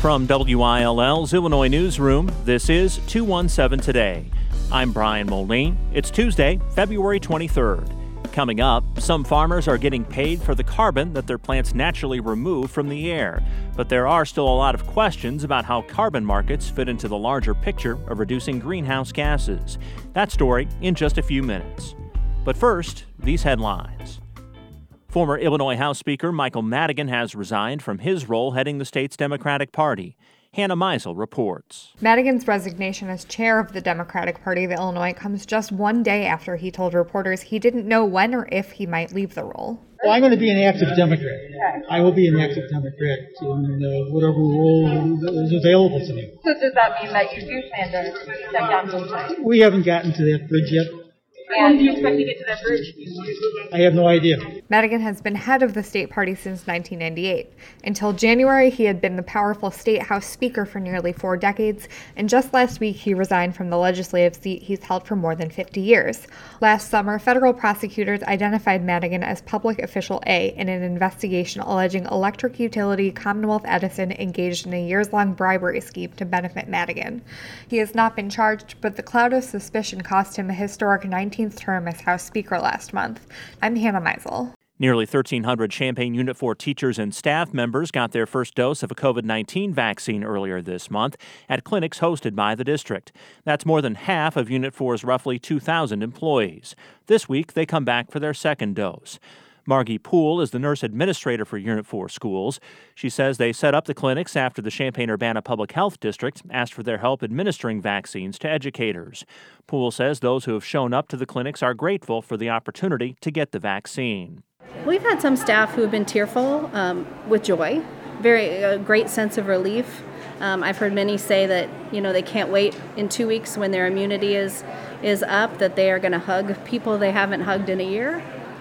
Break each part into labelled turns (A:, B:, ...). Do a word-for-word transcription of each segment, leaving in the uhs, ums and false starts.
A: From W I L L's Illinois Newsroom, this is two one seven Today. I'm Brian Moline. It's Tuesday, February twenty-third. Coming up, some farmers are getting paid for the carbon that their plants naturally remove from the air. But there are still a lot of questions about how carbon markets fit into the larger picture of reducing greenhouse gases. That story in just a few minutes. But first, these headlines. Former Illinois House Speaker Michael Madigan has resigned from his role heading the state's Democratic Party. Hannah Meisel reports.
B: Madigan's resignation as chair of the Democratic Party of Illinois comes just one day after he told reporters he didn't know when or if he might leave the role.
C: Well, I'm going to be an active Democrat. I will be an active Democrat in uh, whatever role is available to me.
D: So does that mean that you do plan to step down full time?
C: We haven't gotten to that bridge yet.
D: And do you expect to get to that bridge?
C: I have no idea.
B: Madigan has been head of the state party since nineteen ninety-eight. Until January, he had been the powerful state house speaker for nearly four decades, and just last week he resigned from the legislative seat he's held for more than fifty years. Last summer, federal prosecutors identified Madigan as Public Official A in an investigation alleging electric utility Commonwealth Edison engaged in a years-long bribery scheme to benefit Madigan. He has not been charged, but the cloud of suspicion cost him a historic nineteenth term as House Speaker last month. I'm Hannah Meisel.
A: Nearly thirteen hundred Champaign Unit four teachers and staff members got their first dose of a COVID nineteen vaccine earlier this month at clinics hosted by the district. That's more than half of Unit four's roughly two thousand employees. This week, they come back for their second dose. Margie Poole is the nurse administrator for Unit four schools. She says they set up the clinics after the Champaign-Urbana Public Health District asked for their help administering vaccines to educators. Poole says those who have shown up to the clinics are grateful for the opportunity to get the vaccine.
E: We've had some staff who have been tearful um, with joy, very a great sense of relief. Um, I've heard many say that, you know, they can't wait in two weeks when their immunity is, is up, that they are going to hug people they haven't hugged in a year.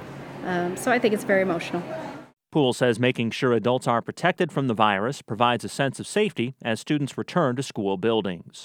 E: Um, so I think it's very emotional.
A: Poole says making sure adults are protected from the virus provides a sense of safety as students return to school buildings.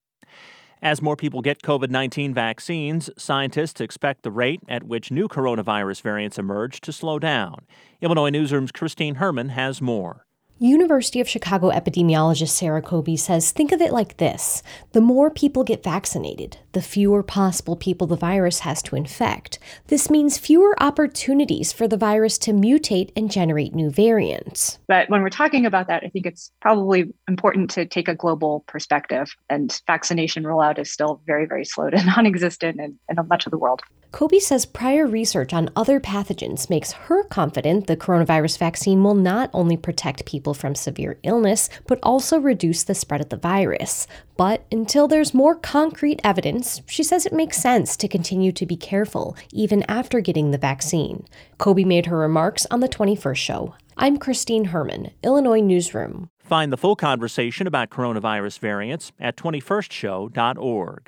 A: As more people get COVID nineteen vaccines, scientists expect the rate at which new coronavirus variants emerge to slow down. Illinois Newsroom's Christine Herman has more.
F: University of Chicago epidemiologist Sarah Kobe says, think of it like this. The more people get vaccinated, the fewer possible people the virus has to infect. This means fewer opportunities for the virus to mutate and generate new variants.
G: But when we're talking about that, I think it's probably important to take a global perspective. And vaccination rollout is still very, very slow to non-existent in, in much of the world.
F: Kobe says prior research on other pathogens makes her confident the coronavirus vaccine will not only protect people from severe illness, but also reduce the spread of the virus. But until there's more concrete evidence, she says it makes sense to continue to be careful, even after getting the vaccine. Kobe made her remarks on the twenty-first show. I'm Christine Herman, Illinois Newsroom.
A: Find the full conversation about coronavirus variants at twenty-first show dot org.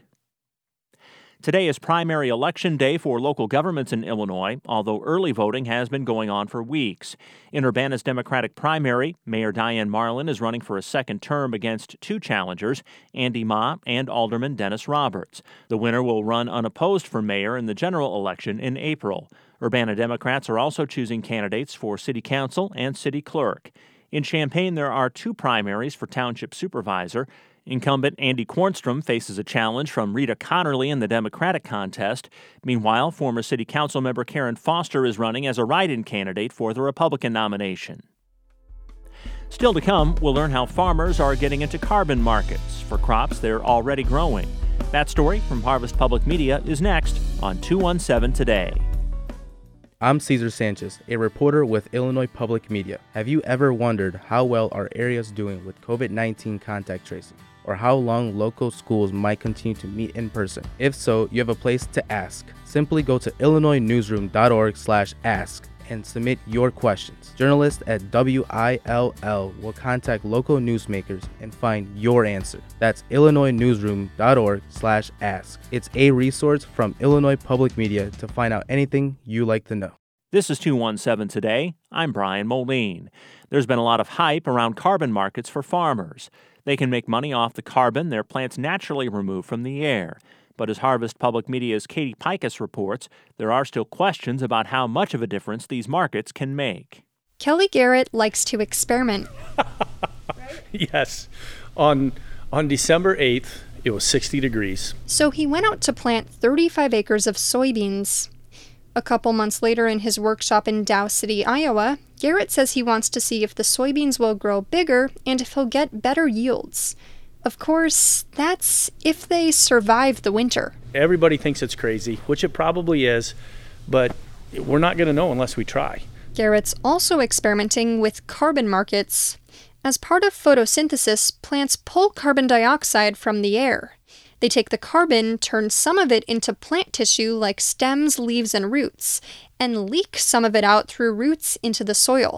A: Today is primary election day for local governments in Illinois, although early voting has been going on for weeks. In Urbana's Democratic primary, Mayor Diane Marlin is running for a second term against two challengers, Andy Ma and Alderman Dennis Roberts. The winner will run unopposed for mayor in the general election in April. Urbana Democrats are also choosing candidates for city council and city clerk. In Champaign, there are two primaries for township supervisor. Incumbent Andy Kornstrom faces a challenge from Rita Connerly in the Democratic contest. Meanwhile, former City Council member Karen Foster is running as a write-in candidate for the Republican nomination. Still to come, we'll learn how farmers are getting into carbon markets for crops they're already growing. That story from Harvest Public Media is next on two one seven Today.
H: I'm Cesar Sanchez, a reporter with Illinois Public Media. Have you ever wondered how well our area is doing with COVID nineteen contact tracing, or how long local schools might continue to meet in person? If so, you have a place to ask. Simply go to illinois newsroom dot org slash ask and submit your questions. Journalists at W I L L will contact local newsmakers and find your answer. That's illinois newsroom dot org slash ask. It's a resource from Illinois Public Media to find out anything you like to know.
A: This is two one seven Today. I'm Brian Moline. There's been a lot of hype around carbon markets for farmers. They can make money off the carbon their plants naturally remove from the air. But as Harvest Public Media's Katie Pikus reports, there are still questions about how much of a difference these markets can make.
I: Kelly Garrett likes to experiment. Yes. On on December eighth, it was sixty degrees.
J: So he went out to plant thirty-five acres of soybeans. A couple months later in his workshop in Dow City, Iowa, Garrett says he wants to see if the soybeans will grow bigger and if he'll get better yields. Of course, that's if they survive the winter.
I: Everybody thinks it's crazy, which it probably is, but we're not going to know unless we try.
J: Garrett's also experimenting with carbon markets. As part of photosynthesis, plants pull carbon dioxide from the air. They take the carbon, turn some of it into plant tissue like stems, leaves, and roots, and leak some of it out through roots into the soil.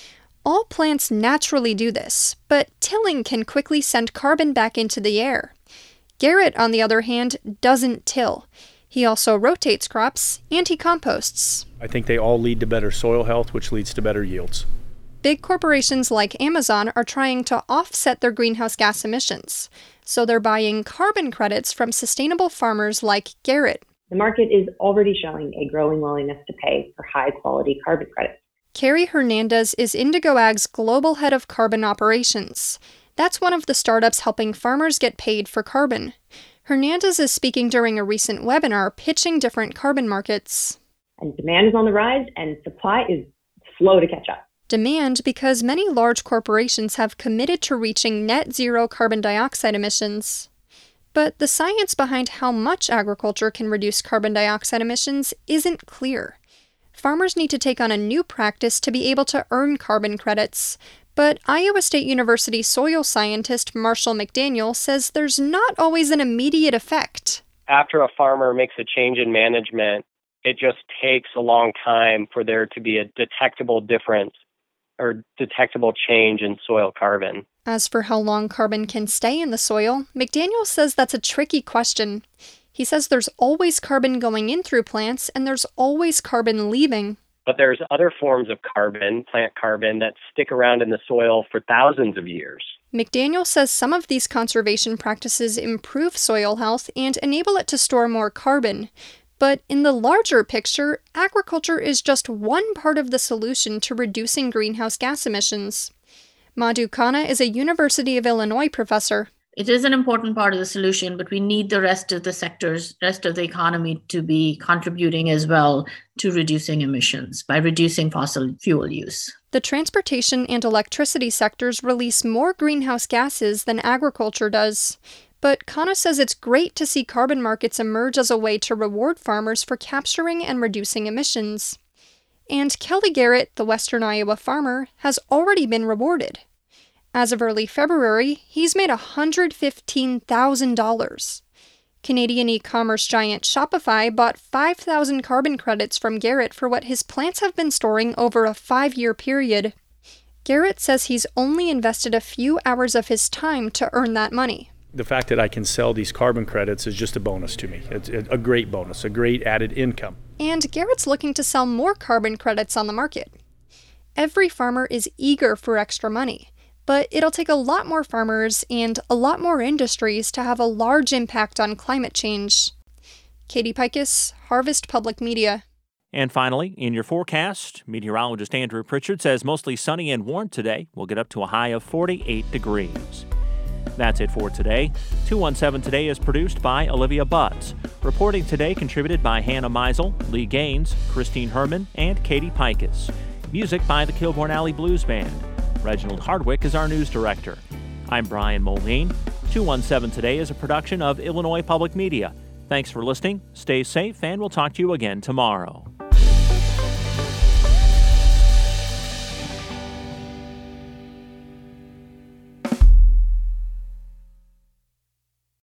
J: All plants naturally do this, but tilling can quickly send carbon back into the air. Garrett, on the other hand, doesn't till. He also rotates crops and he composts.
I: I think they all lead to better soil health, which leads to better yields.
J: Big corporations like Amazon are trying to offset their greenhouse gas emissions, so they're buying carbon credits from sustainable farmers like Garrett.
K: The market is already showing a growing willingness to pay for high-quality carbon credits.
J: Carrie Hernandez is Indigo Ag's global head of carbon operations. That's one of the startups helping farmers get paid for carbon. Hernandez is speaking during a recent webinar pitching different carbon markets.
K: And demand is on the rise, and supply is slow to catch up.
J: Demand because many large corporations have committed to reaching net zero carbon dioxide emissions. But the science behind how much agriculture can reduce carbon dioxide emissions isn't clear. Farmers need to take on a new practice to be able to earn carbon credits. But Iowa State University soil scientist Marshall McDaniel says there's not always an immediate effect.
L: After a farmer makes a change in management, it just takes a long time for there to be a detectable difference or detectable change in soil carbon.
J: As for how long carbon can stay in the soil, McDaniel says that's a tricky question. He says there's always carbon going in through plants and there's always carbon leaving.
L: But there's other forms of carbon, plant carbon, that stick around in the soil for thousands of years.
J: McDaniel says some of these conservation practices improve soil health and enable it to store more carbon. But in the larger picture, agriculture is just one part of the solution to reducing greenhouse gas emissions. Madhu Khanna is a University of Illinois professor.
M: It is an important part of the solution, but we need the rest of the sectors, rest of the economy to be contributing as well to reducing emissions by reducing fossil fuel use.
J: The transportation and electricity sectors release more greenhouse gases than agriculture does. But Khanna says it's great to see carbon markets emerge as a way to reward farmers for capturing and reducing emissions. And Kelly Garrett, the Western Iowa farmer, has already been rewarded. As of early February, he's made one hundred fifteen thousand dollars. Canadian e-commerce giant Shopify bought five thousand carbon credits from Garrett for what his plants have been storing over a five-year period. Garrett says he's only invested a few hours of his time to earn that money.
I: The fact that I can sell these carbon credits is just a bonus to me. It's a great bonus, a great added income.
J: And Garrett's looking to sell more carbon credits on the market. Every farmer is eager for extra money. But it'll take a lot more farmers and a lot more industries to have a large impact on climate change. Katie Pikus, Harvest Public Media.
A: And finally, in your forecast, meteorologist Andrew Pritchard says mostly sunny and warm today. We'll get up to a high of forty-eight degrees. That's it for today. two one seven Today is produced by Olivia Butts. Reporting today contributed by Hannah Meisel, Lee Gaines, Christine Herman, and Katie Pikus. Music by the Kilbourne Alley Blues Band. Reginald Hardwick is our news director. I'm Brian Moline. two one seven Today is a production of Illinois Public Media. Thanks for listening, stay safe, and we'll talk to you again tomorrow.